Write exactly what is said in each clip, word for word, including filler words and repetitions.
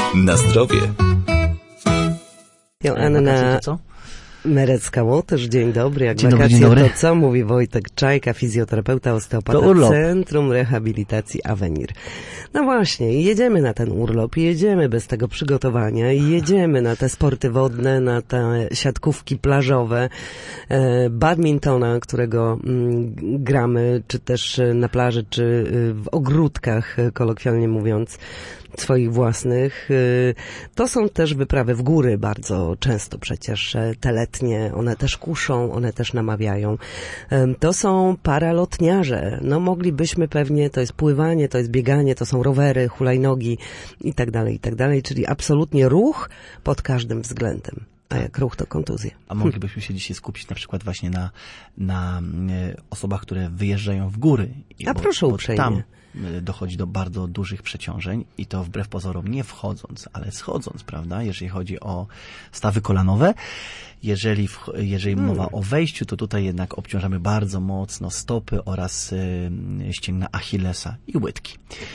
Na zdrowie. Joanna co? Merecka-Łotysz, dzień dobry. Jak Dzień dobry, wakacje, dzień dobry. to co? Mówi Wojtek Czajka, fizjoterapeuta, osteopata, Centrum Rehabilitacji Avenir. No właśnie, jedziemy na ten urlop, jedziemy bez tego przygotowania, jedziemy na te sporty wodne, na te siatkówki plażowe, e, badmintona, którego mm, gramy, czy też na plaży, czy w ogródkach, kolokwialnie mówiąc, swoich własnych. To są też wyprawy w góry bardzo często przecież, te letnie, one też kuszą, one też namawiają. To są paralotniarze, no moglibyśmy pewnie, to jest pływanie, to jest bieganie, to są rowery, hulajnogi i tak dalej, i tak dalej, czyli absolutnie ruch pod każdym względem. A jak ruch, to kontuzja. A moglibyśmy się dzisiaj skupić na przykład właśnie na, na e, osobach, które wyjeżdżają w góry. I A bo, proszę bo uprzejmie. Tam e, dochodzi do bardzo dużych przeciążeń i to wbrew pozorom nie wchodząc, ale schodząc, prawda? Jeżeli chodzi o stawy kolanowe, jeżeli, w, jeżeli Hmm. mowa o wejściu, to tutaj jednak obciążamy bardzo mocno stopy oraz e, ścięgna Achillesa i łydki.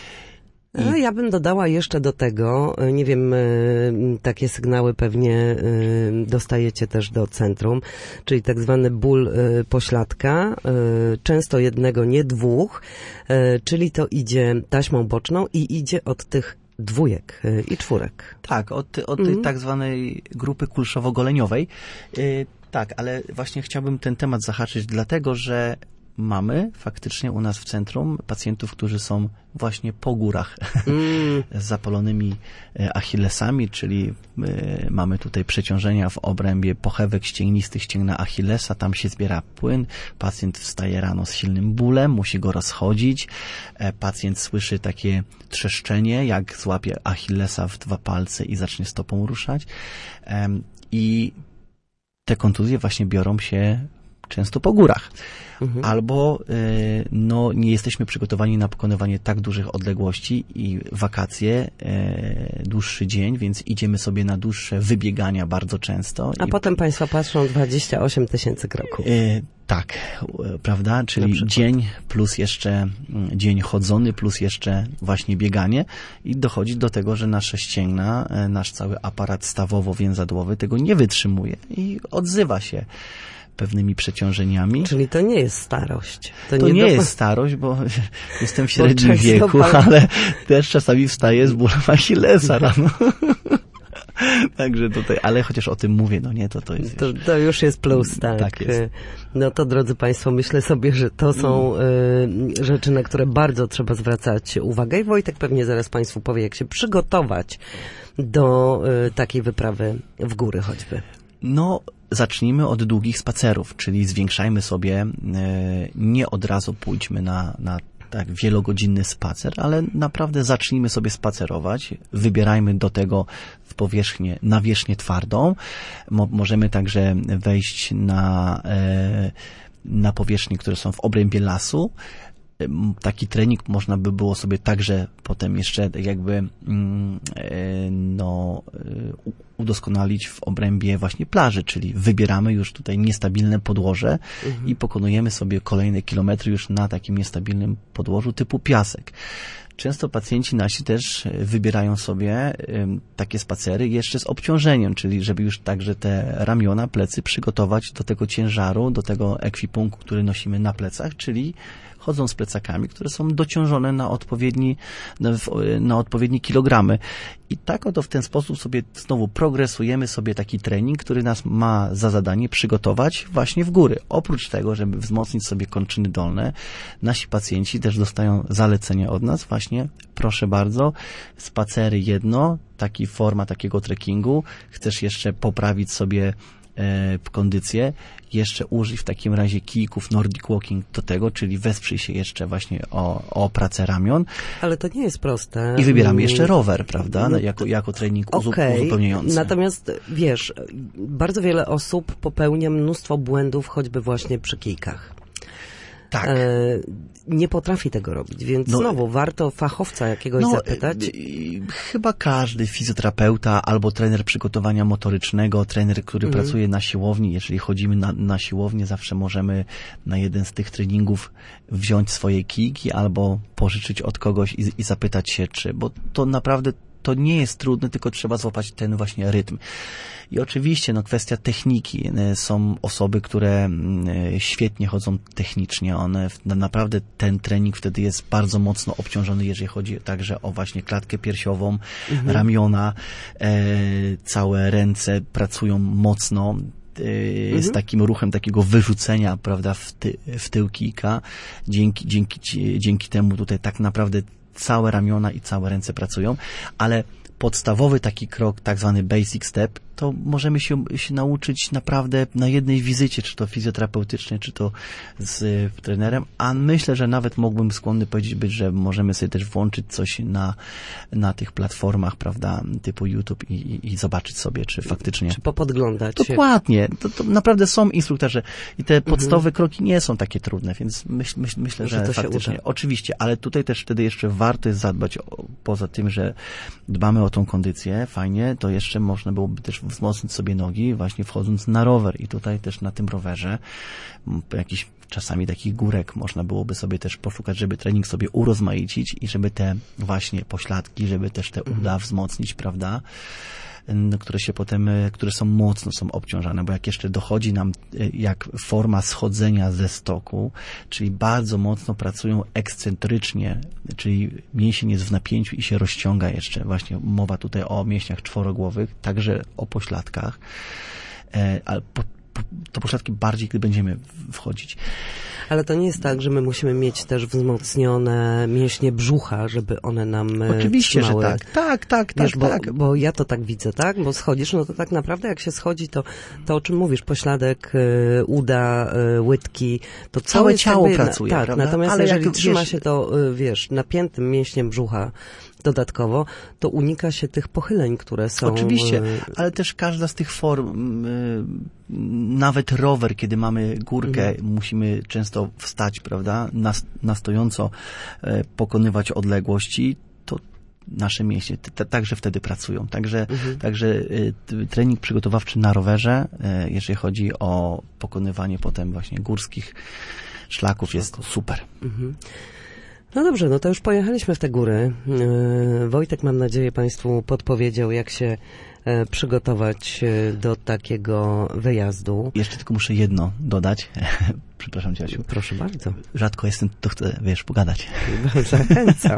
No, ja bym dodała jeszcze do tego, nie wiem, takie sygnały pewnie dostajecie też do centrum, czyli tak zwany ból pośladka, często jednego, nie dwóch, czyli to idzie taśmą boczną i idzie od tych dwójek i czwórek. Tak, od, od Mhm. tej tak zwanej grupy kulszowo-goleniowej. Yy, tak, ale właśnie chciałbym ten temat zahaczyć, dlatego że mamy faktycznie u nas w centrum pacjentów, którzy są właśnie po górach Mm. z zapalonymi achillesami, czyli y, mamy tutaj przeciążenia w obrębie pochewek ścięgnistych ścięgna Achillesa, tam się zbiera płyn, pacjent wstaje rano z silnym bólem, musi go rozchodzić, e, pacjent słyszy takie trzeszczenie, jak złapie Achillesa w dwa palce i zacznie stopą ruszać e, i te kontuzje właśnie biorą się często po górach. Mhm. Albo y, no, nie jesteśmy przygotowani na pokonywanie tak dużych odległości i wakacje, y, dłuższy dzień, więc idziemy sobie na dłuższe wybiegania bardzo często. A i, potem Państwo patrzą dwadzieścia osiem tysięcy kroków. Y, tak, y, prawda? Czyli dzień plus jeszcze y, dzień chodzony, plus jeszcze właśnie bieganie i dochodzi do tego, że nasze ścięgna, y, nasz cały aparat stawowo-więzadłowy tego nie wytrzymuje i odzywa się pewnymi przeciążeniami. Czyli to nie jest starość. To, to nie, nie do... jest starość, bo jestem w średnim często wieku, pan... ale też czasami wstaję z bólem Achillesa rano. Także tutaj, ale chociaż o tym mówię, no nie, to to jest... To, to już jest plus, tak. Tak jest. No to, drodzy Państwo, myślę sobie, że to są y, rzeczy, na które bardzo trzeba zwracać uwagę i Wojtek pewnie zaraz Państwu powie, jak się przygotować do y, takiej wyprawy w góry choćby. No, zacznijmy od długich spacerów, czyli zwiększajmy sobie, e, nie od razu pójdźmy na, na tak wielogodzinny spacer, ale naprawdę zacznijmy sobie spacerować, wybierajmy do tego w powierzchnię, nawierzchnię twardą. Mo, możemy także wejść na, e, na powierzchnie, które są w obrębie lasu. Taki trening można by było sobie także potem jeszcze jakby no, udoskonalić w obrębie właśnie plaży, czyli wybieramy już tutaj niestabilne podłoże mhm. i pokonujemy sobie kolejne kilometry już na takim niestabilnym podłożu typu piasek. Często pacjenci nasi też wybierają sobie takie spacery jeszcze z obciążeniem, czyli żeby już także te ramiona, plecy przygotować do tego ciężaru, do tego ekwipunku, który nosimy na plecach, czyli chodzą z plecakami, które są dociążone na odpowiedni, na, na odpowiednie kilogramy. I tak oto w ten sposób sobie znowu progresujemy sobie taki trening, który nas ma za zadanie przygotować właśnie w góry. Oprócz tego, żeby wzmocnić sobie kończyny dolne, nasi pacjenci też dostają zalecenia od nas właśnie, proszę bardzo, spacery jedno, taki forma takiego trekkingu, chcesz jeszcze poprawić sobie w kondycję, jeszcze użyj w takim razie kijków Nordic Walking do tego, czyli wesprzyj się jeszcze właśnie o, o pracę ramion. Ale to nie jest proste. I wybieramy jeszcze rower, prawda, no, jako, jako trening uzu, okay. uzupełniający. Natomiast wiesz, bardzo wiele osób popełnia mnóstwo błędów, choćby właśnie przy kijkach. Tak. E, nie potrafi tego robić, więc no, znowu warto fachowca jakiegoś no, zapytać. Y, chyba każdy fizjoterapeuta albo trener przygotowania motorycznego, trener, który mm. pracuje na siłowni, jeżeli chodzimy na, na siłownię, zawsze możemy na jeden z tych treningów wziąć swoje kijki albo pożyczyć od kogoś i, i zapytać się, czy, bo to naprawdę to nie jest trudne, tylko trzeba złapać ten właśnie rytm. I oczywiście, no, kwestia techniki. Są osoby, które świetnie chodzą technicznie. One, naprawdę ten trening wtedy jest bardzo mocno obciążony, jeżeli chodzi także o właśnie klatkę piersiową, mhm. ramiona, e, całe ręce pracują mocno. Mhm. Z takim ruchem takiego wyrzucenia, prawda, w, ty, w tył kijka. Dzięki, dzięki, dzięki temu tutaj tak naprawdę całe ramiona i całe ręce pracują, ale podstawowy taki krok, tak zwany basic step, to możemy się, się nauczyć naprawdę na jednej wizycie, czy to fizjoterapeutycznej, czy to z y, trenerem, a myślę, że nawet mógłbym skłonny powiedzieć być, że możemy sobie też włączyć coś na, na tych platformach, prawda, typu YouTube i, i, i zobaczyć sobie, czy faktycznie... Czy popodglądać. Dokładnie. To, to naprawdę są instruktorzy i te podstawowe mhm. kroki nie są takie trudne, więc myśl, myśl, myślę, że, że faktycznie... Oczywiście, ale tutaj też wtedy jeszcze warto jest zadbać, o, poza tym, że dbamy o tą kondycję, fajnie, to jeszcze można byłoby też wzmocnić sobie nogi, właśnie wchodząc na rower i tutaj też na tym rowerze jakiś czasami takich górek można byłoby sobie też poszukać, żeby trening sobie urozmaicić i żeby te właśnie pośladki, żeby też te uda wzmocnić, prawda? Które się potem, które są mocno są obciążane, bo jak jeszcze dochodzi nam jak forma schodzenia ze stoku, czyli bardzo mocno pracują ekscentrycznie, czyli mięsień jest w napięciu i się rozciąga jeszcze. Właśnie mowa tutaj o mięśniach czworogłowych, także o pośladkach, ale po, po, to pośladki bardziej, gdy będziemy wchodzić. Ale to nie jest tak, że my musimy mieć też wzmocnione mięśnie brzucha, żeby one nam Oczywiście, trzymały. że tak. Tak, tak, tak, Wiesz, bo, tak. Bo ja to tak widzę, tak? Bo schodzisz, no to tak naprawdę jak się schodzi, to to o czym mówisz, pośladek, y, uda, y, łydki, to całe ciało jakby, pracuje, tak, prawda? Natomiast ale jeżeli jak, trzyma wiesz, się to, y, wiesz, napiętym mięśniem brzucha dodatkowo, to unika się tych pochyleń, które są... Oczywiście, ale też każda z tych form, nawet rower, kiedy mamy górkę, mhm. musimy często wstać, prawda, na, na stojąco pokonywać odległości, to nasze mięśnie t- także wtedy pracują. Także, mhm. także y, trening przygotowawczy na rowerze, y, jeżeli chodzi o pokonywanie potem właśnie górskich szlaków, jest super. Mhm. No dobrze, no to już pojechaliśmy w te góry. Wojtek, mam nadzieję, Państwu podpowiedział, jak się przygotować do takiego wyjazdu. Jeszcze tylko muszę jedno dodać. Przepraszam Cię, Asiu. Proszę bardzo. Rzadko jestem, to chcę, wiesz, pogadać. Zachęcam.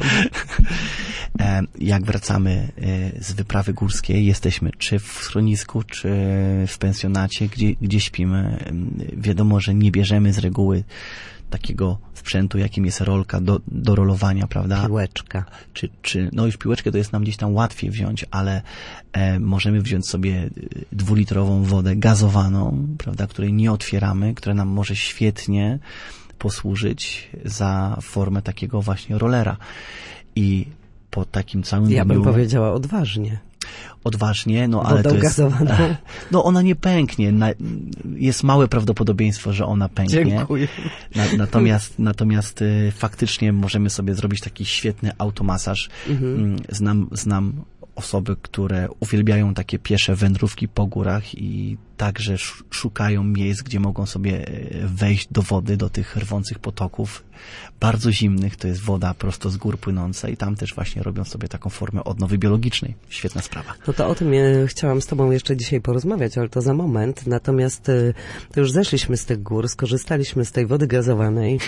Jak wracamy z wyprawy górskiej, jesteśmy czy w schronisku, czy w pensjonacie, gdzie, gdzie śpimy. Wiadomo, że nie bierzemy z reguły takiego sprzętu, jakim jest rolka do, do rolowania, prawda? Piłeczka. Czy, czy, no już piłeczkę to jest nam gdzieś tam łatwiej wziąć, ale e, możemy wziąć sobie dwulitrową wodę gazowaną, prawda, której nie otwieramy, która nam może świetnie posłużyć za formę takiego właśnie rolera. I po takim całym Ja dniu... bym powiedziała odważnie. Odważnie, no ale Wodą to jest... gazowaną. No ona nie pęknie. Na, jest małe prawdopodobieństwo, że ona pęknie. Dziękuję. Na, natomiast natomiast y, faktycznie możemy sobie zrobić taki świetny automasaż. Mhm. Znam, znam osoby, które uwielbiają takie piesze wędrówki po górach i także szukają miejsc, gdzie mogą sobie wejść do wody, do tych rwących potoków, bardzo zimnych, to jest woda prosto z gór płynąca i tam też właśnie robią sobie taką formę odnowy biologicznej. Świetna sprawa. No to o tym ja chciałam z Tobą jeszcze dzisiaj porozmawiać, ale to za moment. Natomiast to już zeszliśmy z tych gór, skorzystaliśmy z tej wody gazowanej,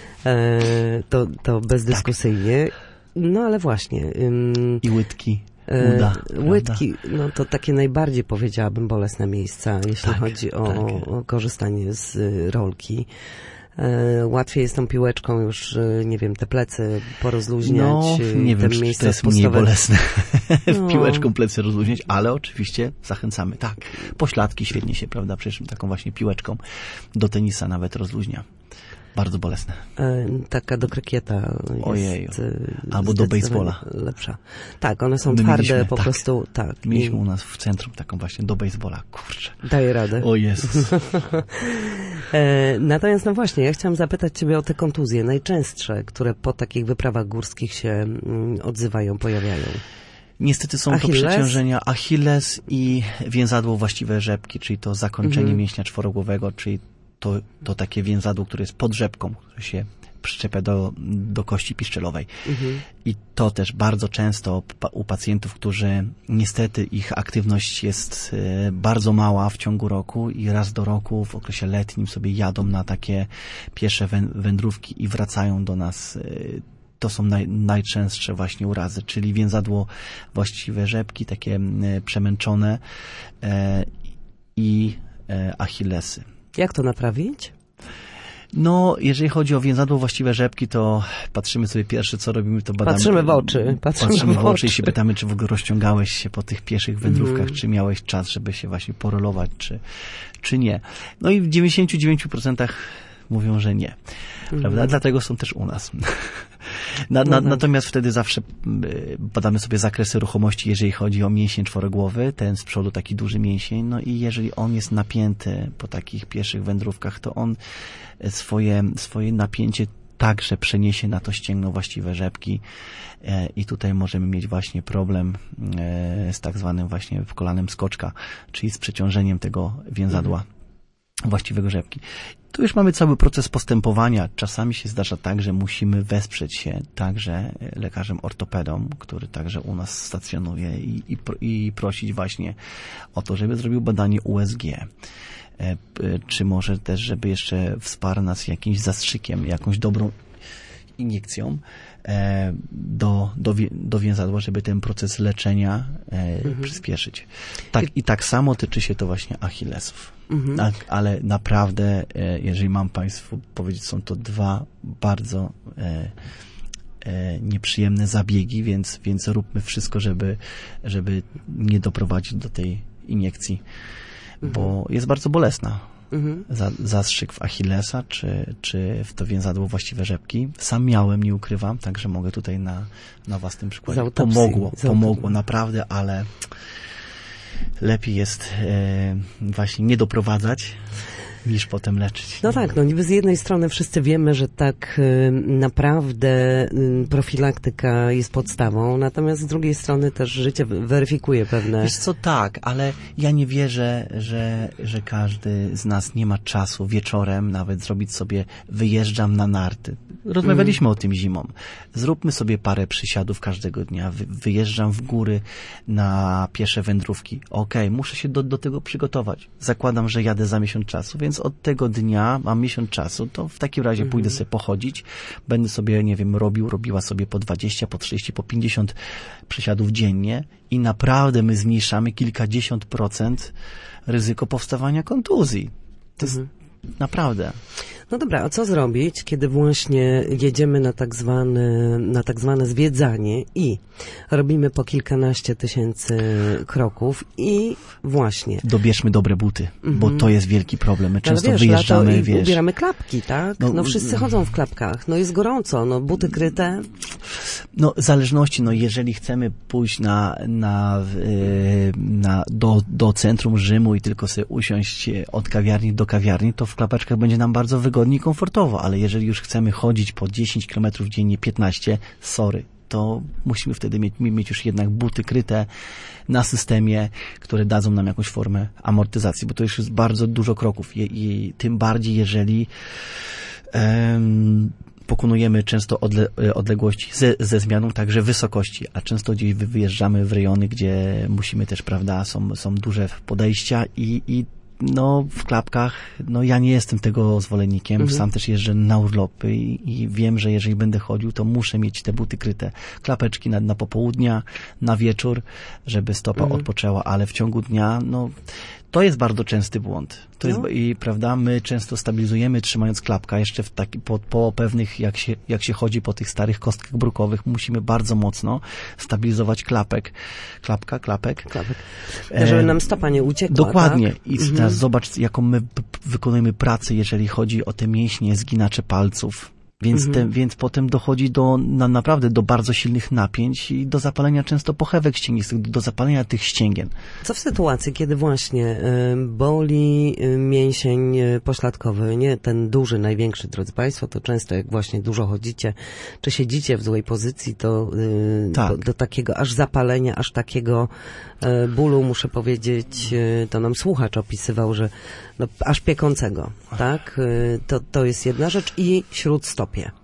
to, to bezdyskusyjnie. Tak. No ale właśnie. I łydki. Uda, łydki, no to takie najbardziej, powiedziałabym, bolesne miejsca, jeśli tak, chodzi o, tak. o korzystanie z rolki. E, łatwiej jest tą piłeczką już, nie wiem, te plecy porozluźniać. No, nie wiem, czy to jest spustowe. Mniej bolesne no. piłeczką plecy rozluźniać, ale oczywiście zachęcamy. Tak, pośladki świetnie się, prawda, przecież taką właśnie piłeczką do tenisa nawet rozluźnia. Bardzo bolesne. E, taka do krykieta Ojeju. jest albo do baseballa. Lepsza. Tak, one są My twarde mieliśmy, po tak. prostu. Tak. Mieliśmy I... u nas w centrum taką właśnie do baseballa. Kurczę. Daje radę. O Jezus. e, natomiast no właśnie, ja chciałam zapytać Ciebie o te kontuzje, najczęstsze, które po takich wyprawach górskich się mm, odzywają, pojawiają. Niestety są Achilles? to przeciążenia Achilles i więzadło właściwe rzepki, czyli to zakończenie mhm. mięśnia czworogłowego, czyli to, to takie więzadło, które jest pod rzepką, które się przyczepia do, do kości piszczelowej. Mhm. I to też bardzo często u pacjentów, którzy niestety ich aktywność jest bardzo mała w ciągu roku i raz do roku w okresie letnim sobie jadą na takie piesze wędrówki i wracają do nas. To są naj, najczęstsze właśnie urazy, czyli więzadło właściwe rzepki, takie przemęczone e, i e, achillesy. Jak to naprawić? No, jeżeli chodzi o więzadło właściwe rzepki, to patrzymy sobie pierwsze, co robimy, to badamy. Patrzymy w oczy. Patrzymy, patrzymy w oczy, oczy i się pytamy, czy w ogóle rozciągałeś się po tych pieszych wędrówkach, mm. czy miałeś czas, żeby się właśnie porolować, czy, czy nie. No i w dziewięćdziesięciu dziewięciu procentach mówią, że nie. Prawda? Mm. Dlatego są też u nas. Na, na, natomiast wtedy zawsze badamy sobie zakresy ruchomości, jeżeli chodzi o mięsień czworogłowy, ten z przodu taki duży mięsień, no i jeżeli on jest napięty po takich pieszych wędrówkach, to on swoje, swoje napięcie także przeniesie na to ścięgno właściwe rzepki i tutaj możemy mieć właśnie problem z tak zwanym właśnie kolanem skoczka, czyli z przeciążeniem tego więzadła mhm. właściwego rzepki. Tu już mamy cały proces postępowania. Czasami się zdarza tak, że musimy wesprzeć się także lekarzem ortopedą, który także u nas stacjonuje i, i, i prosić właśnie o to, żeby zrobił badanie U S G. Czy może też, żeby jeszcze wsparł nas jakimś zastrzykiem, jakąś dobrą iniekcją do, do, do więzadła, żeby ten proces leczenia mhm. przyspieszyć. Tak, i tak samo tyczy się to właśnie achillesów. Mhm. Tak, ale naprawdę, jeżeli mam Państwu powiedzieć, są to dwa bardzo e, e, nieprzyjemne zabiegi, więc, więc róbmy wszystko, żeby, żeby nie doprowadzić do tej iniekcji, mhm. bo jest bardzo bolesna. Mhm. Za, zastrzyk w achillesa, czy, czy w to więzadło właściwe rzepki. Sam miałem, nie ukrywam, także mogę tutaj na, na własnym przykładzie. Pomogło, pomogło naprawdę, ale lepiej jest e, właśnie nie doprowadzać, niż potem leczyć. No tak, no niby z jednej strony wszyscy wiemy, że tak y, naprawdę y, profilaktyka jest podstawą, natomiast z drugiej strony też życie weryfikuje pewne... Wiesz co, tak, ale ja nie wierzę, że, że każdy z nas nie ma czasu wieczorem nawet zrobić sobie wyjeżdżam na narty. Rozmawialiśmy mm. o tym zimą. Zróbmy sobie parę przysiadów każdego dnia. Wy, wyjeżdżam w góry na piesze wędrówki. Okej, okay, muszę się do, do tego przygotować. Zakładam, że jadę za miesiąc czasu, więc od tego dnia mam miesiąc czasu, to w takim razie mm. pójdę sobie pochodzić. Będę sobie, nie wiem, robił, robiła sobie po dwadzieścia, po trzydzieści, po pięćdziesiąt przysiadów dziennie i naprawdę my zmniejszamy kilkadziesiąt procent ryzyko powstawania kontuzji. To mm. jest naprawdę... No dobra, a co zrobić, kiedy właśnie jedziemy na tak zwane, na tak zwane zwiedzanie i robimy po kilkanaście tysięcy kroków i właśnie... Dobierzmy dobre buty, mm-hmm. bo to jest wielki problem. My często wiesz, wyjeżdżamy, i wiesz... ubieramy klapki, tak? No, no wszyscy chodzą w klapkach, no jest gorąco, no buty kryte. No w zależności, no jeżeli chcemy pójść na, na, na, do, do centrum Rzymu i tylko sobie usiąść od kawiarni do kawiarni, to w klapeczkach będzie nam bardzo wygodnie i komfortowo, ale jeżeli już chcemy chodzić po dziesięć kilometrów dziennie, piętnaście, sorry, to musimy wtedy mieć, mieć już jednak buty kryte na systemie, które dadzą nam jakąś formę amortyzacji, bo to już jest bardzo dużo kroków i, i tym bardziej, jeżeli um, pokonujemy często odle, odległości ze, ze zmianą także wysokości, a często gdzieś wyjeżdżamy w rejony, gdzie musimy też, prawda, są, są duże podejścia i, i no w klapkach, no ja nie jestem tego zwolennikiem, mhm. sam też jeżdżę na urlopy i, i wiem, że jeżeli będę chodził, to muszę mieć te buty kryte. Klapeczki na, na popołudnia, na wieczór, żeby stopa mhm. odpoczęła, ale w ciągu dnia, no to jest bardzo częsty błąd. To no. jest, i prawda, my często stabilizujemy trzymając klapka, jeszcze w taki, po, po pewnych, jak się, jak się chodzi po tych starych kostkach brukowych, musimy bardzo mocno stabilizować klapek. Klapka, klapek. klapek. Żeby nam stopa nie uciekła. Dokładnie. Tak? I mhm. teraz zobacz, jaką my p- wykonujemy pracę, jeżeli chodzi o te mięśnie, zginacze palców. Więc, mhm. te, więc potem dochodzi do na, naprawdę do bardzo silnych napięć i do zapalenia często pochewek ścięgnistych, do zapalenia tych ścięgien. Co w sytuacji, kiedy właśnie y, boli y, mięsień y, pośladkowy, nie ten duży, największy, drodzy Państwo, to często jak właśnie dużo chodzicie, czy siedzicie w złej pozycji, to y, tak. do, do takiego aż zapalenia, aż takiego y, bólu, muszę powiedzieć, y, to nam słuchacz opisywał, że no, aż piekącego, tak? Y, to, to jest jedna rzecz i śródstopie.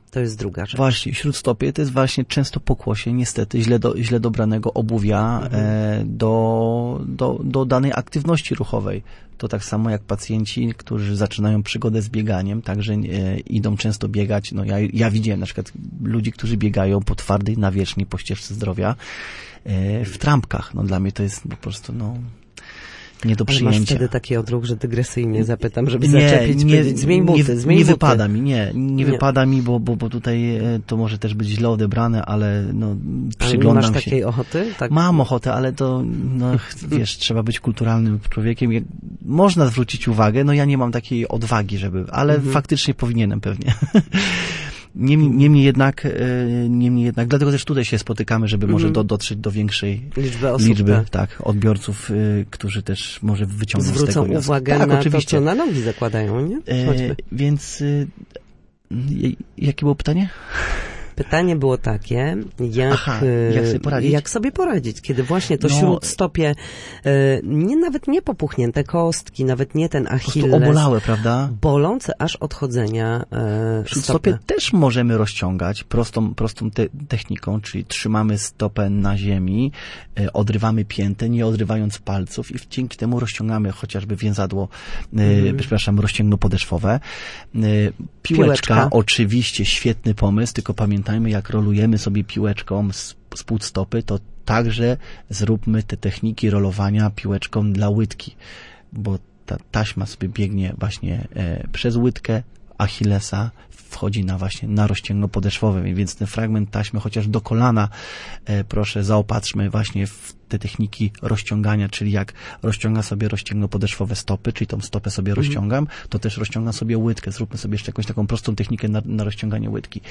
To jest druga rzecz. Właśnie, śródstopie to jest właśnie często pokłosie, niestety, źle, do, źle dobranego obuwia mhm. e, do, do, do danej aktywności ruchowej. To tak samo jak pacjenci, którzy zaczynają przygodę z bieganiem, także e, idą często biegać. No ja, ja widziałem na przykład ludzi, którzy biegają po twardej nawierzchni, po ścieżce zdrowia, e, w trampkach. No dla mnie to jest po prostu, no... nie do przyjęcia. Ale masz wtedy taki odruch, że dygresyjnie zapytam, żeby nie, zaczepić, nie, zmień buty, nie, zmień nie buty. wypada mi, nie, nie, nie wypada mi, bo, bo, bo tutaj to może też być źle odebrane, ale no przyglądam się. Ale masz takiej ochoty? Tak? Mam ochotę, ale to, no wiesz, trzeba być kulturalnym człowiekiem. Można zwrócić uwagę, no ja nie mam takiej odwagi, żeby, ale mhm. faktycznie powinienem pewnie. Niemniej, niemniej jednak, niemniej jednak, dlatego też tutaj się spotykamy, żeby mm. może do, dotrzeć do większej liczby, osób, liczby tak. tak, odbiorców, y, którzy też może wyciągną Zwrócą z tego Zwrócą uwagę tak, na oczywiście. to, co na nogi zakładają, nie? E, więc y, y, jakie było pytanie? Pytanie było takie, jak, Aha, jak, sobie poradzić? jak sobie poradzić, kiedy właśnie to no, śródstopie, e, nie, nawet nie popuchnięte kostki, nawet nie ten Achilles. Obolałe, prawda? Bolące aż odchodzenia e, Śródstopie stopy. też możemy rozciągać prostą, prostą te, techniką, czyli trzymamy stopę na ziemi, e, odrywamy piętę, nie odrywając palców i dzięki temu rozciągamy chociażby więzadło, e, mm. przepraszam, rozcięgno podeszwowe. E, piłeczka, piłeczka, oczywiście świetny pomysł, tylko pamiętajmy, jak rolujemy sobie piłeczką z, z pód stopy, to także zróbmy te techniki rolowania piłeczką dla łydki, bo ta taśma sobie biegnie właśnie e, przez łydkę Achillesa, wchodzi na właśnie na rozcięgno podeszwowe, więc ten fragment taśmy chociaż do kolana, e, proszę zaopatrzmy właśnie w te techniki rozciągania, czyli jak rozciąga sobie rozcięgno podeszwowe stopy, czyli tą stopę sobie mhm. rozciągam, to też rozciągam sobie łydkę. Zróbmy sobie jeszcze jakąś taką prostą technikę na, na rozciąganie łydki.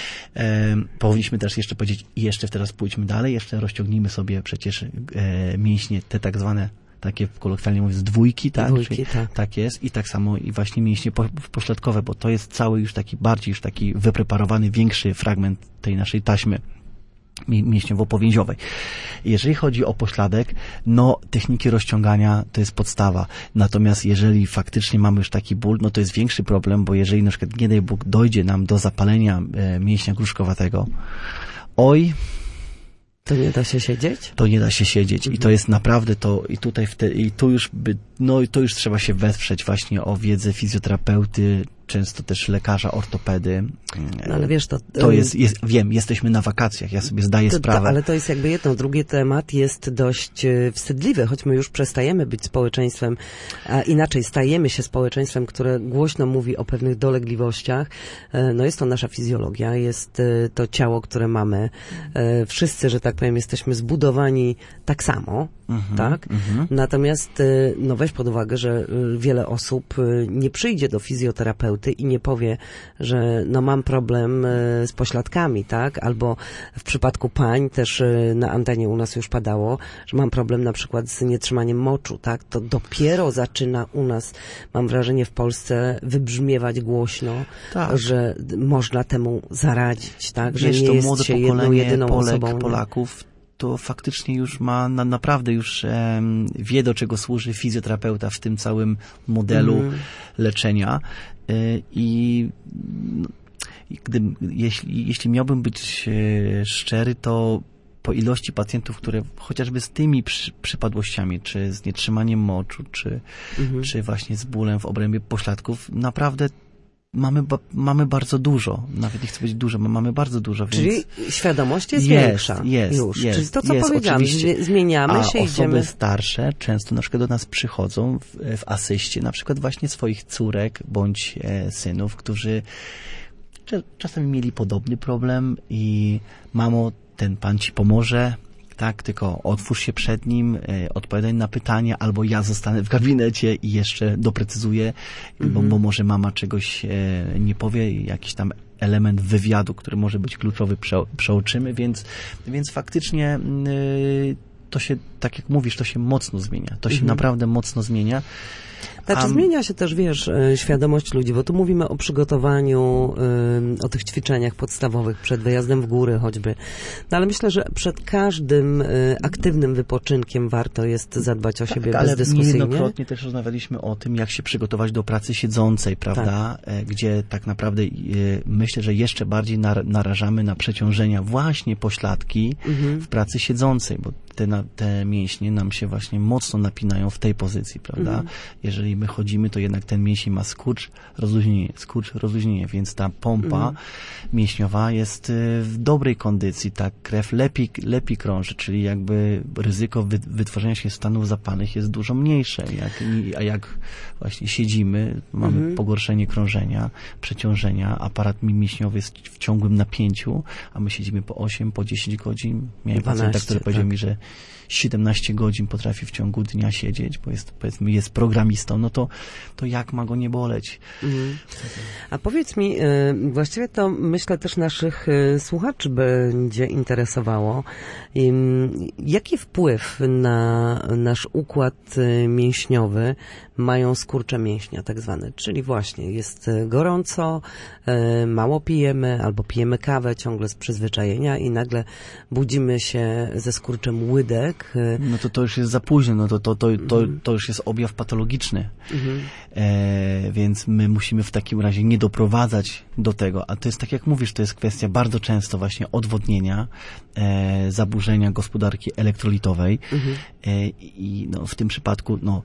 E, powinniśmy też jeszcze powiedzieć, i jeszcze teraz pójdźmy dalej, jeszcze rozciągnijmy sobie przecież e, mięśnie, te tak zwane takie kolokwialnie mówiąc dwójki, tak? Dwójki, Czyli, tak. tak jest. I tak samo i właśnie mięśnie po, pośladkowe, bo to jest cały już taki bardziej już taki wypreparowany, większy fragment tej naszej taśmy mięśniowo-powięziowej. Jeżeli chodzi o pośladek, no techniki rozciągania to jest podstawa. Natomiast jeżeli faktycznie mamy już taki ból, no to jest większy problem, bo jeżeli na przykład nie daj Bóg dojdzie nam do zapalenia e, mięśnia gruszkowatego, oj, to nie da się siedzieć? To nie da się siedzieć mhm. i to jest naprawdę to i tutaj w te, i tu już by, no i to już trzeba się wesprzeć właśnie o wiedzę fizjoterapeuty, często też lekarza, ortopedy. No, ale wiesz, to... To jest, jest, wiem, jesteśmy na wakacjach, ja sobie zdaję to, sprawę. To, ale to jest jakby jedno. Drugi temat jest dość wstydliwy, choć my już przestajemy być społeczeństwem, a inaczej stajemy się społeczeństwem, które głośno mówi o pewnych dolegliwościach. No jest to nasza fizjologia, jest to ciało, które mamy. Wszyscy, że tak powiem, jesteśmy zbudowani tak samo, mhm, tak? Mhm. Natomiast no weź pod uwagę, że wiele osób nie przyjdzie do fizjoterapeuty i nie powie, że no mam problem z pośladkami, tak? Albo w przypadku pań też na antenie u nas już padało, że mam problem na przykład z nietrzymaniem moczu, tak? To dopiero zaczyna u nas, mam wrażenie, w Polsce wybrzmiewać głośno, tak, że można temu zaradzić, tak? Że Wiesz, nie to jest młode się jedną, jedyną Polek, osobą. Polaków to faktycznie już ma, na, naprawdę już um, wie, do czego służy fizjoterapeuta w tym całym modelu mm. leczenia. Y, I no, gdy, jeśli, jeśli miałbym być e, szczery, to po ilości pacjentów, które chociażby z tymi przy, przypadłościami, czy z nietrzymaniem moczu, czy, mhm. czy właśnie z bólem w obrębie pośladków, naprawdę mamy, ba, mamy bardzo dużo. Nawet nie chcę powiedzieć dużo, mamy bardzo dużo. Czyli więc świadomość jest, jest większa jest, już. Jest, Czyli to, co jest, powiedziałam, oczywiście. zmieniamy A się, osoby idziemy... starsze często na przykład do nas przychodzą w, w asyście, na przykład właśnie swoich córek bądź e, synów, którzy czasami mieli podobny problem i mamo, ten pan ci pomoże, tak, tylko otwórz się przed nim, e, odpowiadaj na pytania, albo ja zostanę w gabinecie i jeszcze doprecyzuję, mm-hmm. bo, bo może mama czegoś e, nie powie, jakiś tam element wywiadu, który może być kluczowy, prze, przeoczymy, więc, więc faktycznie e, to się, tak jak mówisz, to się mocno zmienia. To się mhm. naprawdę mocno zmienia. Znaczy A... zmienia się też, wiesz, świadomość ludzi, bo tu mówimy o przygotowaniu, o tych ćwiczeniach podstawowych przed wyjazdem w góry choćby. No ale myślę, że przed każdym aktywnym wypoczynkiem warto jest zadbać o siebie tak, bezdyskusyjnie. Ale niejednokrotnie też rozmawialiśmy o tym, jak się przygotować do pracy siedzącej, prawda? Tak. Gdzie tak naprawdę myślę, że jeszcze bardziej narażamy na przeciążenia właśnie pośladki mhm. w pracy siedzącej, bo te, te mięśnie nam się właśnie mocno napinają w tej pozycji, prawda? Mhm. Jeżeli my chodzimy, to jednak ten mięsień ma skurcz, rozluźnienie, skurcz, rozluźnienie, więc ta pompa mhm. mięśniowa jest w dobrej kondycji, ta krew lepiej, lepiej krąży, czyli jakby ryzyko wy, wytworzenia się stanów zapalnych jest dużo mniejsze, jak, a jak właśnie siedzimy, mamy mhm. pogorszenie krążenia, przeciążenia, aparat mięśniowy jest w ciągłym napięciu, a my siedzimy po osiem, po dziesięć godzin. Miałem pacjenta, który tak. powiedział mi, że siedemnaście godzin potrafi w ciągu dnia siedzieć, bo jest, powiedzmy, jest programistą, no to, to jak ma go nie boleć? Mhm. A powiedz mi, właściwie to myślę też naszych słuchaczy będzie interesowało, jaki wpływ na nasz układ mięśniowy mają skurcze mięśnia tak zwane, czyli właśnie jest gorąco, mało pijemy albo pijemy kawę ciągle z przyzwyczajenia i nagle budzimy się ze skurczem łydek. No to to już jest za późno, no to, to, to, to, to już jest objaw patologiczny. Mhm. E, więc my musimy w takim razie nie doprowadzać do tego, a to jest tak jak mówisz, to jest kwestia bardzo często właśnie odwodnienia, e, zaburzenia gospodarki elektrolitowej mhm. e, i no, w tym przypadku no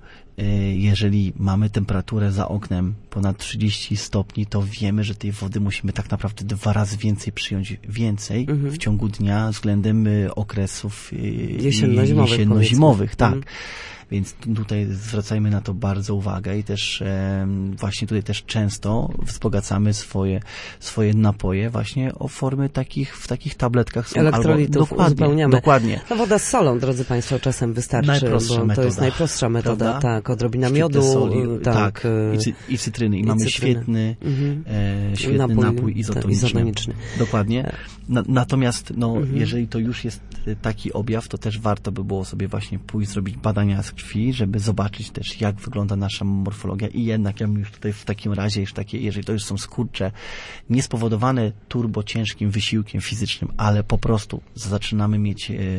jeżeli mamy temperaturę za oknem ponad trzydzieści stopni, to wiemy, że tej wody musimy tak naprawdę dwa razy więcej przyjąć więcej mhm. w ciągu dnia względem okresów jesienno-zimowych, jesienno-zimowych tak. Mhm. Więc tutaj zwracajmy na to bardzo uwagę i też e, właśnie tutaj też często wzbogacamy swoje, swoje napoje właśnie o formy takich, w takich tabletkach. Są elektrolitów albo, uzupełniamy. Dokładnie. No woda z solą, drodzy Państwo, czasem wystarczy, najprostsza bo to metoda, jest najprostsza metoda, prawda? Tak, odrobina miodu, soli, tak, tak i, cy, i cytryny. I, i mamy cytryny. świetny, mhm. e, świetny napój, napój izotoniczny. izotoniczny. Dokładnie. Na, natomiast no, mhm. jeżeli to już jest taki objaw, to też warto by było sobie właśnie pójść zrobić badania z krwi, żeby zobaczyć też, jak wygląda nasza morfologia i jednak ja bym już tutaj w takim razie, już takie, jeżeli to już są skurcze niespowodowane turbo ciężkim wysiłkiem fizycznym, ale po prostu zaczynamy mieć e,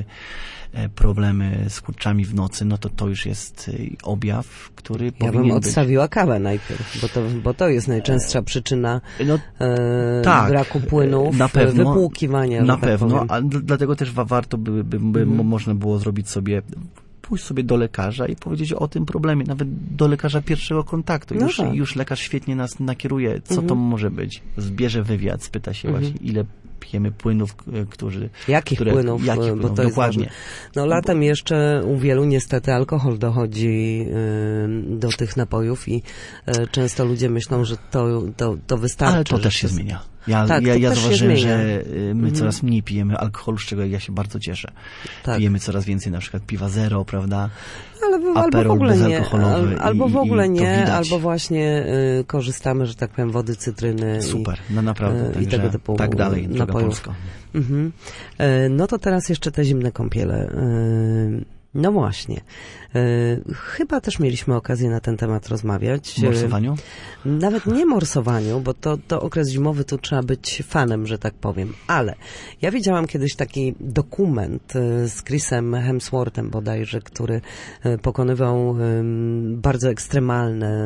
e, problemy z kurczami w nocy, no to to już jest e, objaw, który ja powinien być. Ja bym odstawiła być. kawę najpierw, bo to, bo to jest najczęstsza przyczyna no, e, tak, braku płynów, na pewno, wypłukiwania. Na tak pewno, powiem. a dlatego też warto by, by, by mhm. można było zrobić sobie pójść sobie do lekarza i powiedzieć o tym problemie, nawet do lekarza pierwszego kontaktu. No już, tak. już lekarz świetnie nas nakieruje, co mhm. to może być. Zbierze wywiad, spyta się mhm. właśnie, ile pijemy płynów, którzy... Jakich które, płynów? Jakich bo płynów? to Dokładnie. Jest no latem jeszcze u wielu niestety alkohol dochodzi y, do tych napojów i y, często ludzie myślą, że to, to, to wystarczy. Ale to też się zmienia. Ja, tak, ja, ja zauważyłem, że my mhm. coraz mniej pijemy alkoholu, z czego ja się bardzo cieszę. Tak. Pijemy coraz więcej na przykład piwa zero, prawda? Ale, albo w ogóle nie, albo i, w ogóle i nie, albo właśnie y, korzystamy, że tak powiem, wody, cytryny. Super, i, no naprawdę, y, i tego typu tak dalej, droga Polska. Mhm. Y, no to teraz jeszcze te zimne kąpiele. Y, No właśnie. E, chyba też mieliśmy okazję na ten temat rozmawiać. Morsowaniu? E, nawet nie morsowaniu, bo to, to okres zimowy, tu trzeba być fanem, że tak powiem. Ale ja widziałam kiedyś taki dokument e, z Chrisem Hemsworthem bodajże, który e, pokonywał e, bardzo ekstremalne,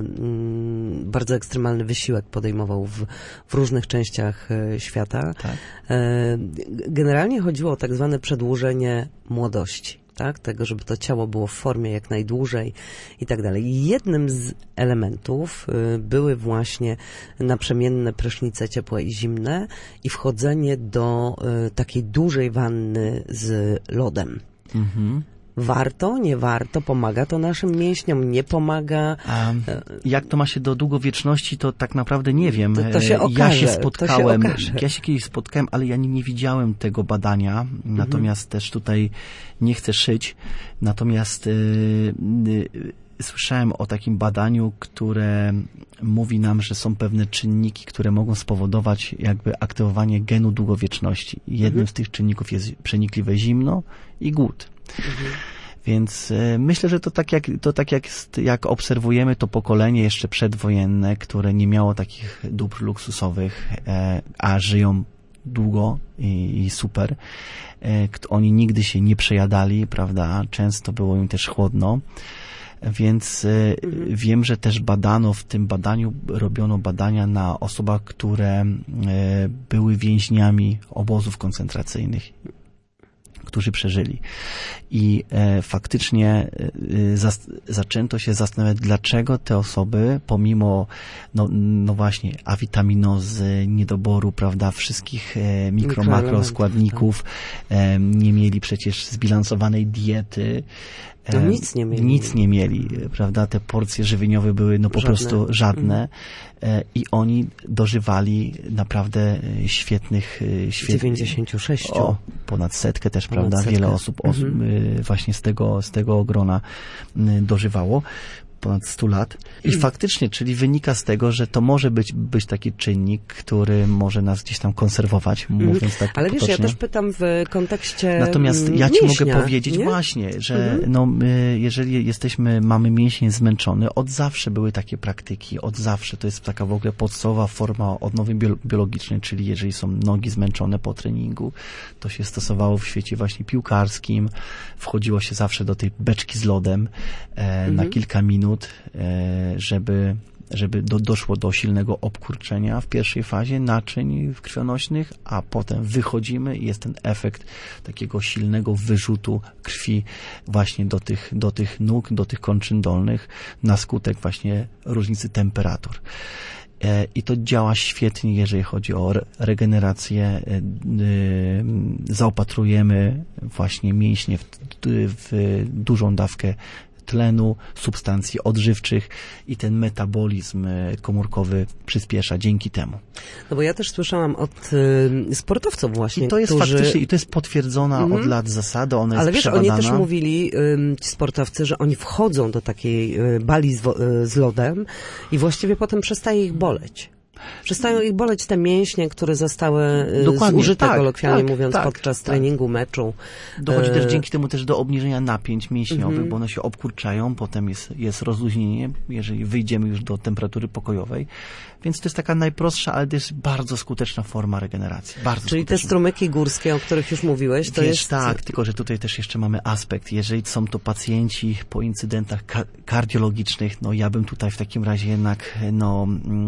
m, bardzo ekstremalny wysiłek podejmował w, w różnych częściach e, świata. Tak. E, generalnie chodziło o tak zwane przedłużenie młodości. Tak, tego, żeby to ciało było w formie jak najdłużej i tak dalej. I jednym z elementów y, były właśnie naprzemienne prysznice ciepłe i zimne i wchodzenie do y, takiej dużej wanny z lodem. Mhm. Warto, nie warto, pomaga to naszym mięśniom, nie pomaga. A jak to ma się do długowieczności, to tak naprawdę nie wiem. To, to się okaże. Ja się spotkałem, to się okaże. ja się kiedyś spotkałem, ale ja nie, nie widziałem tego badania, mhm. natomiast też tutaj nie chcę szyć, natomiast y, y, słyszałem o takim badaniu, które mówi nam, że są pewne czynniki, które mogą spowodować jakby aktywowanie genu długowieczności. Jednym mhm. z tych czynników jest przenikliwe zimno i głód. Mhm. Więc y, myślę, że to tak jak, to tak jak, jak obserwujemy to pokolenie jeszcze przedwojenne, które nie miało takich dóbr luksusowych, e, a żyją długo i, i super. E, oni nigdy się nie przejadali, prawda? Często było im też chłodno. Więc y, mhm. wiem, że też badano, w tym badaniu robiono badania na osobach, które y, były więźniami obozów koncentracyjnych, którzy przeżyli. I e, faktycznie e, zas, zaczęto się zastanawiać, dlaczego te osoby, pomimo, no, no właśnie, awitaminozy, niedoboru, prawda, wszystkich e, mikro, makro składników, e, nie mieli przecież zbilansowanej diety, no nic nie mieli. Nic nie mieli, prawda? Te porcje żywieniowe były no po żadne. prostu żadne mm. i oni dożywali naprawdę świetnych... świetnych dziewięćdziesiąt sześć. O, ponad setkę też, ponad prawda? Setkę. Wiele osób os- mm. właśnie z tego, z tego grona dożywało. Ponad stu lat. I mm. faktycznie, czyli wynika z tego, że to może być, być taki czynnik, który może nas gdzieś tam konserwować, mm. mówiąc tak Ale potocznie. wiesz, ja też pytam w kontekście Natomiast ja ci mięśnia, mogę powiedzieć nie? właśnie, że mm. no, my, jeżeli jesteśmy, mamy mięsień zmęczony, od zawsze były takie praktyki, od zawsze. To jest taka w ogóle podstawowa forma odnowy biologicznej, czyli jeżeli są nogi zmęczone po treningu, to się stosowało w świecie właśnie piłkarskim, wchodziło się zawsze do tej beczki z lodem e, mm. na kilka minut, żeby, żeby do, doszło do silnego obkurczenia w pierwszej fazie naczyń krwionośnych, a potem wychodzimy i jest ten efekt takiego silnego wyrzutu krwi właśnie do tych, do tych nóg, do tych kończyn dolnych na skutek właśnie różnicy temperatur. I to działa świetnie, jeżeli chodzi o regenerację. Zaopatrujemy właśnie mięśnie w, w dużą dawkę tlenu, substancji odżywczych i ten metabolizm komórkowy przyspiesza dzięki temu. No bo ja też słyszałam od y, sportowców właśnie, I to jest którzy... faktycznie, i to jest potwierdzona mm-hmm. od lat zasada, ona Ale jest wiesz, przebadana. oni też mówili, y, ci sportowcy, że oni wchodzą do takiej y, bali z, wo- y, z lodem i właściwie potem przestaje ich boleć. Przestają ich boleć te mięśnie, które zostały Dokładnie, zużyte, tak, kolokwialnie tak, mówiąc, tak, podczas tak. treningu, meczu. Dochodzi e... też dzięki temu też do obniżenia napięć mięśniowych, mm-hmm. bo one się obkurczają, potem jest, jest rozluźnienie, jeżeli wyjdziemy już do temperatury pokojowej. Więc to jest taka najprostsza, ale też bardzo skuteczna forma regeneracji. Bardzo Czyli skuteczna. te strumyki górskie, o których już mówiłeś, to Wiesz, jest... tak, tylko że tutaj też jeszcze mamy aspekt. Jeżeli są to pacjenci po incydentach ka- kardiologicznych, no ja bym tutaj w takim razie jednak, no,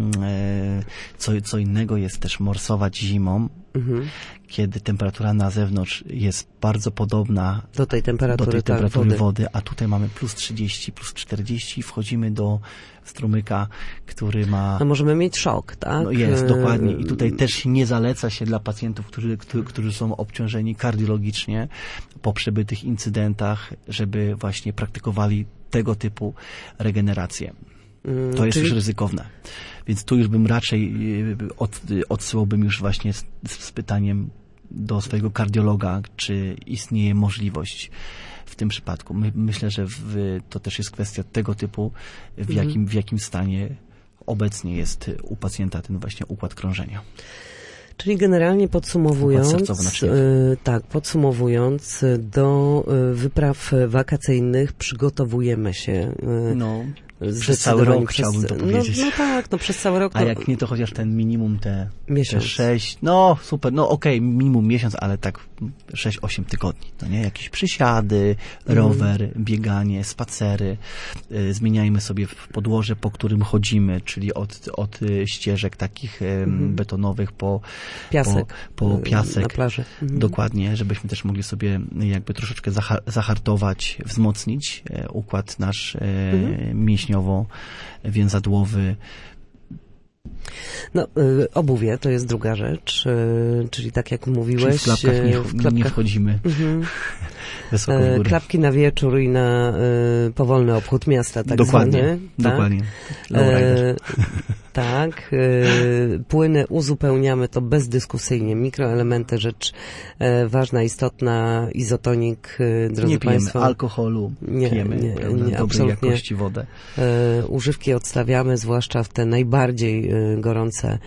e, co, co innego jest też morsować zimą, mhm. kiedy temperatura na zewnątrz jest bardzo podobna do tej temperatury, do tej temperatury tak, wody. wody, a tutaj mamy plus trzydzieści, plus czterdzieści i wchodzimy do strumyka, który ma... No możemy mieć szok, tak? No jest, dokładnie. I tutaj też nie zaleca się dla pacjentów, którzy, którzy, którzy są obciążeni kardiologicznie po przebytych incydentach, żeby właśnie praktykowali tego typu regenerację. To jest Czyli... już ryzykowne. Więc tu już bym raczej od, odsyłałbym już właśnie z, z pytaniem do swojego kardiologa, czy istnieje możliwość w tym przypadku. My, myślę, że w, to też jest kwestia tego typu, w jakim, mhm. w jakim stanie obecnie jest u pacjenta ten właśnie układ krążenia. Czyli generalnie podsumowując, y, tak, podsumowując, do y, wypraw wakacyjnych przygotowujemy się. Y, no. Przez cały rok przez, chciałbym to powiedzieć. No, no tak, no przez cały rok. A jak nie, to chociaż ten minimum te, te sześć, no super, no okej, okay, minimum miesiąc, ale tak sześć osiem tygodni, no nie? Jakieś przysiady, rower, mm. bieganie, spacery, y, zmieniajmy sobie podłoże, po którym chodzimy, czyli od, od ścieżek takich y, mm. betonowych po piasek, po, po piasek na plaży. Mm. Dokładnie, żebyśmy też mogli sobie jakby troszeczkę zaha- zahartować, wzmocnić y, układ nasz y, mm. mięśniowy, więzadłowy. No, y, obuwie to jest druga rzecz, y, czyli tak jak mówiłeś... Czyli w klapkach nie, w klapkach, nie wchodzimy mm-hmm. wysoko w górę. Klapki na wieczór i na y, powolny obchód miasta, tak dokładnie, zwany. Dokładnie, e, tak. Y, płyny uzupełniamy to bezdyskusyjnie. Mikroelementy, rzecz e, ważna, istotna, izotonik, y, drodzy nie pijemy Państwo. alkoholu, nie, pijemy nie, prawda, nie, dobrej jakości wodę. E, używki odstawiamy, zwłaszcza w te najbardziej y, gorące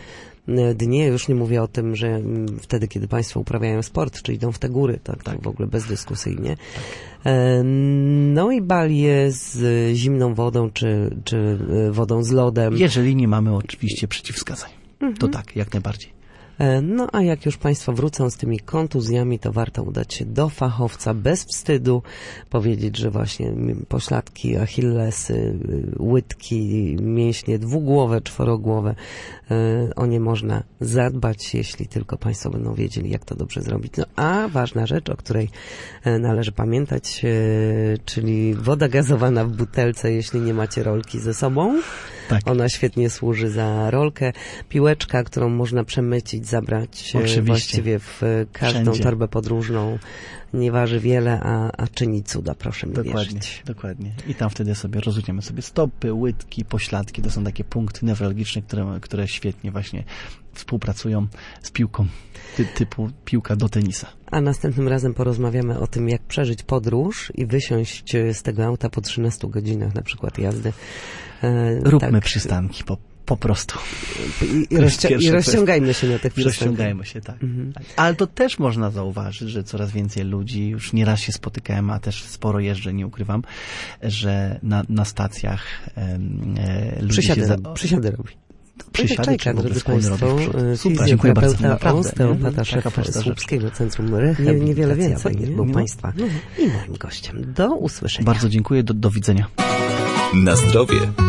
dnie. Już nie mówię o tym, że wtedy, kiedy Państwo uprawiają sport, czy idą w te góry, tak, tak. w ogóle bezdyskusyjnie. Tak. No i balie z zimną wodą, czy, czy wodą z lodem. Jeżeli nie mamy oczywiście przeciwwskazań. Mhm. To tak, jak najbardziej. No a jak już Państwo wrócą z tymi kontuzjami, to warto udać się do fachowca bez wstydu, powiedzieć, że właśnie pośladki, achillesy, łydki, mięśnie dwugłowe, czworogłowe, o nie można zadbać, jeśli tylko Państwo będą wiedzieli, jak to dobrze zrobić. No a ważna rzecz, o której należy pamiętać, czyli woda gazowana w butelce, jeśli nie macie rolki ze sobą. Tak. Ona świetnie służy za rolkę. Piłeczka, którą można przemycić, zabrać Oczywiście. właściwie w każdą Wszędzie. torbę podróżną. Nie waży wiele, a, a czyni cuda, proszę mi dokładnie, wierzyć. Dokładnie. I tam wtedy sobie rozluźniamy sobie stopy, łydki, pośladki. To są takie punkty newralgiczne, które, które świetnie właśnie współpracują z piłką ty, typu piłka do tenisa. A następnym razem porozmawiamy o tym, jak przeżyć podróż i wysiąść z tego auta po trzynastu godzinach na przykład jazdy. E, Róbmy tak. przystanki po, po prostu. I, i, rozcia- i rozciągajmy się na tych przystankach. Rozciągajmy się, tak, mhm. tak. Ale to też można zauważyć, że coraz więcej ludzi, już nieraz się spotykałem, a też sporo jeżdżę, nie ukrywam, że na, na stacjach e, ludzie przysiady, się... Za... Przysiady robi. Przysiady Czajka, drodzy Państwo, super, dziękuję bardzo. Osteopata, szef Słupskiego Centrum Rehabilitacji. Niewiele więcej był no, Państwa no. i moim gościem. Do usłyszenia. Bardzo dziękuję, do, do widzenia. Na zdrowie.